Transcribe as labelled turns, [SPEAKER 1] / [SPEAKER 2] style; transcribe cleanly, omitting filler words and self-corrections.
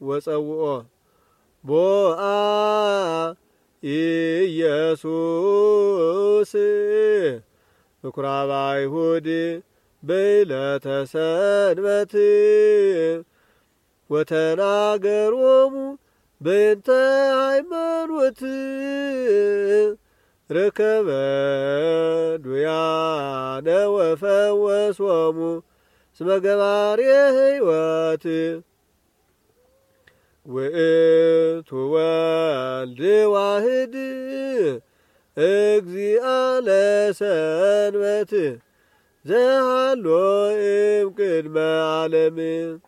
[SPEAKER 1] ወጸውኦ ቦአ ኢየሱስ ምኵራብ አይሁድ በዕለተ ሰንበት ወተናገሮሙ በእንተ ሃይማኖት ረከበ ዱያነ ወፈወሶሙ እስመ ገባሬ ሕይወት ውእቱ ወልድ ዋህድ እግዚአ ለሰንበት ዘሃሎ እምቅድመ ዓለም